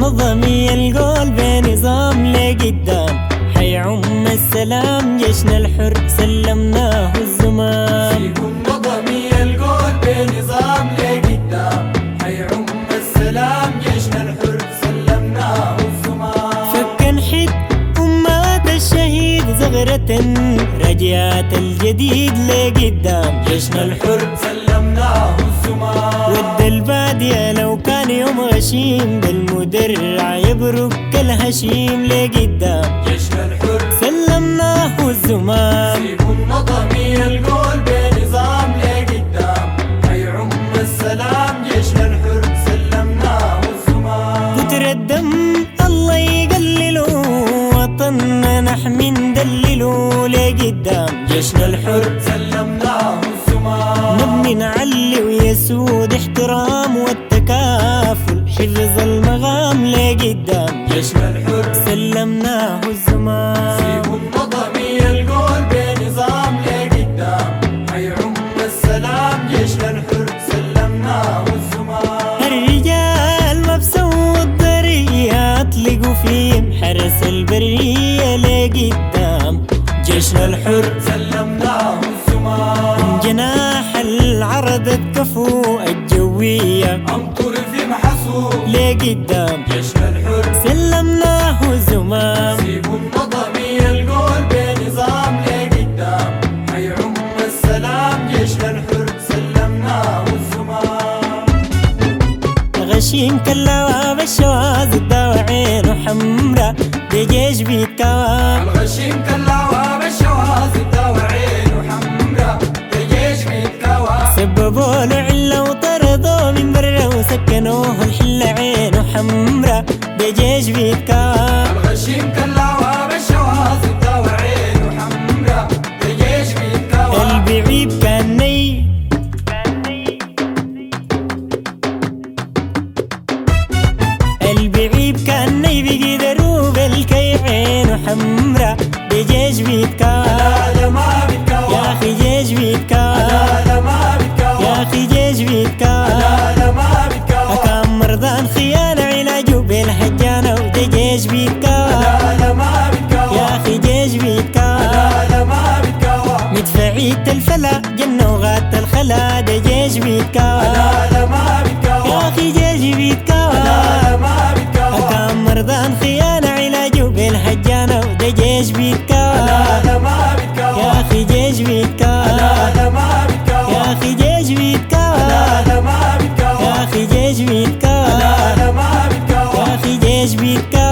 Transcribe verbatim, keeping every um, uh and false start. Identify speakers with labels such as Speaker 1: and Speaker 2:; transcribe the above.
Speaker 1: منظمي القول بنظام لقدام، حيعم السلام جيشنا الحر سلمناه الزمام.
Speaker 2: فيكم نظمي القول بنظام لقدام، حيعم السلام جيشنا الحر سلمناه الزمام.
Speaker 1: فك نحد أمات الشهيد زغرة رجعت الجديد لقدام،
Speaker 2: جيشنا الحر سلمناه الزمام.
Speaker 1: ود البادية لو كان يوم غشيم بالمدرع يبرك الهشيم لقدام،
Speaker 2: جيشنا الحر
Speaker 1: سلمناه الزمام.
Speaker 2: فيكم نظمي القول بنظام لقدام، حيعم السلام جيشنا الحر سلمناه الزمام.
Speaker 1: كتر الدم الله يقلله وطننا نحمي ندلله لقدام،
Speaker 2: جيشنا الحر سلمناه الزمام.
Speaker 1: نبني نعلي ويسود احترام والتكافل حفظ المغام لقدام،
Speaker 2: جيشنا الحر
Speaker 1: سلمناه الزمام.
Speaker 2: فيكم نظمي القول بنظام لقدام، حيعم السلام جيشنا الحر سلمناه الزمام.
Speaker 1: الرجال مبسوط ضرية اطلقوا فيهم حرس البرية لقدام،
Speaker 2: جيشنا الحر سلمناه الزمام.
Speaker 1: جناح العرض الكفو الجوية
Speaker 2: امطر في محصول
Speaker 1: لقدام،
Speaker 2: جيشنا الحر
Speaker 1: سلمناه الزمام.
Speaker 2: فيكم نظمي القول بنظام لقدام، حيعم السلام جيشنا الحر سلمناه الزمام.
Speaker 1: غشيم كلاوة بالشواذ الدواعين وحمرة بجيش بيتكوى،
Speaker 2: الغشيم كلاوة بالشواذ الدواعين وحمرة الجيش بيتكوى.
Speaker 1: سببوا له علة وطردوه من برا وسكنوه الحلة عين وحمرة بجيش بيتكوى.
Speaker 2: الغشيم كلاوة بالشواذ الدواعين وحمرة الجيش بيتكوى.
Speaker 1: البعيد كان ني البعيد كان ني بقدروا بالكيعين وحمرة بجيش بيتكوى.
Speaker 2: لا لا ما بيتكوى
Speaker 1: يا أخي جيش بيتكوى،
Speaker 2: لا لا ما بيتكوى
Speaker 1: يا أخي جيش بيتكوى.
Speaker 2: لا لا ما بيتكوى
Speaker 1: أكام مرضان خيانة علاجه بالهجانة وده جيش بيتكوى.
Speaker 2: لا لا ما بيتكوى
Speaker 1: يا أخي جيش بيتكوى.
Speaker 2: لا لا ما بيتكوى
Speaker 1: مدفعية الفلا جنة وغات الخلا ده جيش بيتكوى.
Speaker 2: لا لا ما بيتكوى
Speaker 1: يا أخي جيش بيتكوى.
Speaker 2: لا لا ما بيتكوى
Speaker 1: أكام مرضان خيانة علاجه بالهجانة وده جيش بيتكوى.
Speaker 2: لا لا ما بيتكوى
Speaker 1: يا أخي جيش بيتكوى.
Speaker 2: لا لا ما بيتكوى
Speaker 1: يا أخي جيش بيتكوى.
Speaker 2: لا لا ما بيتكوى
Speaker 1: يا أخي جيش بيتكوى.
Speaker 2: لا لا ما بيتكوى
Speaker 1: يا أخي جيش بيتكوى.